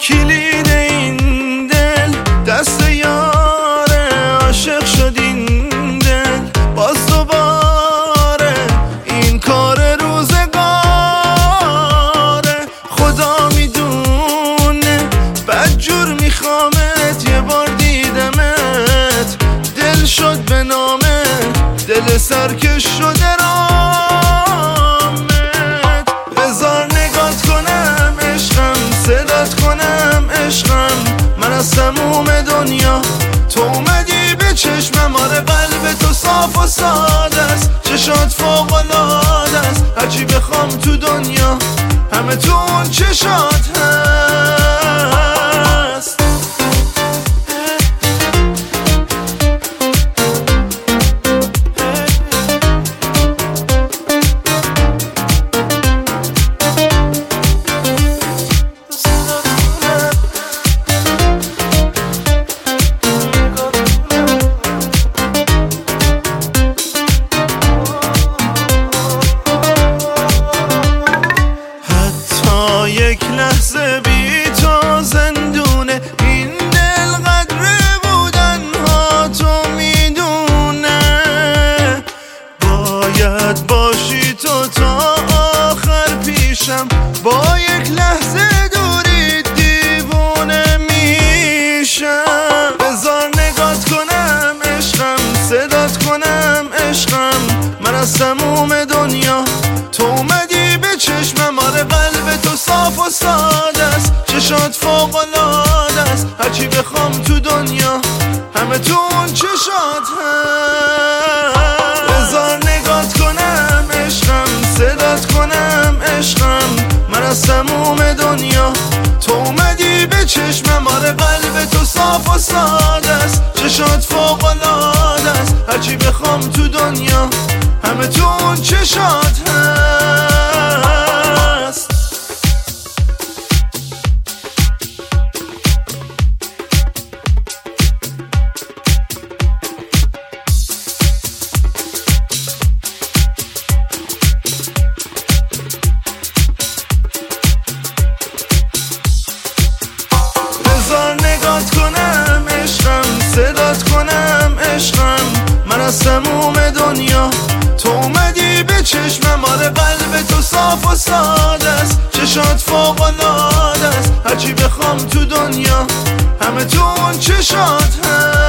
کلید این دل دست یاره، عاشق شد این دل باز دوباره، این کار روزگاره. خدا میدونه بدجور میخوامت، یه بار دیدمت دل شد به نامه، دل سرکش شده رامت. بذار نگات کنم عشقم، صدات کنم عشقم، من از تموم دنیا تو اومدی به چشمم. آره قلب تو صاف و ساده است، چشات فوق العاده است، هرچی بخوام تو دنیا همه تو اون چشات هست. یک لحظه بی تو زندونه، این دل قدر بودن ها تو میدونه. باید باشی تو تا آخر پیشم، با یک لحظه دوری دیوونه میشم. بذار نگات کنم عشقم، صدات کنم عشقم، من از تموم دنیا تو اومدی به چشمم. آره قلب تو صاف و ساده است، چشات فوق العاده است، هرچی بخوام تو دنیا همه تو اون چشات هست. بذار نگات کنم عشقم، صدات کنم عشقم، من از تموم دنیا تو اومدی به چشمم. آره قلب تو صاف و ساده است، چشات فوق العاده است، هرچی بخوام تو دنیا همه تو اون چشات هست. بذار نگات کنم عشقم، صدات کنم عشقم، من از تموم دنیا تو اومدی به چشمم. آره قلب تو صاف و ساده است، چشات فوق العاده است، هرچی بخوام تو دنیا همه تو اون چشات هست.